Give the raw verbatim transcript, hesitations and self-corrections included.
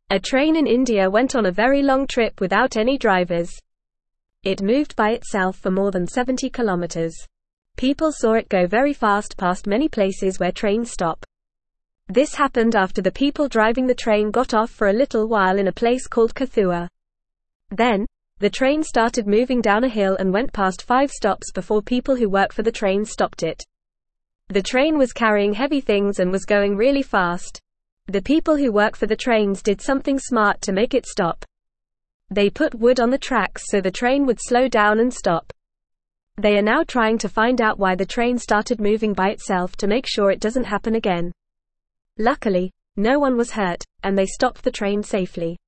A train in India went on a very long trip without any drivers. It moved by itself for more than seventy kilometers. People saw it go very fast past many places where trains stop. This happened after the people driving the train got off for a little while in a place called Kathua. Then, the train started moving down a hill and went past five stops before people who work for the train stopped it. The train was carrying heavy things and was going really fast. The people who work for the trains did something smart to make it stop. They put wood on the tracks so the train would slow down and stop. They are now trying to find out why the train started moving by itself to make sure it doesn't happen again. Luckily, no one was hurt, and they stopped the train safely.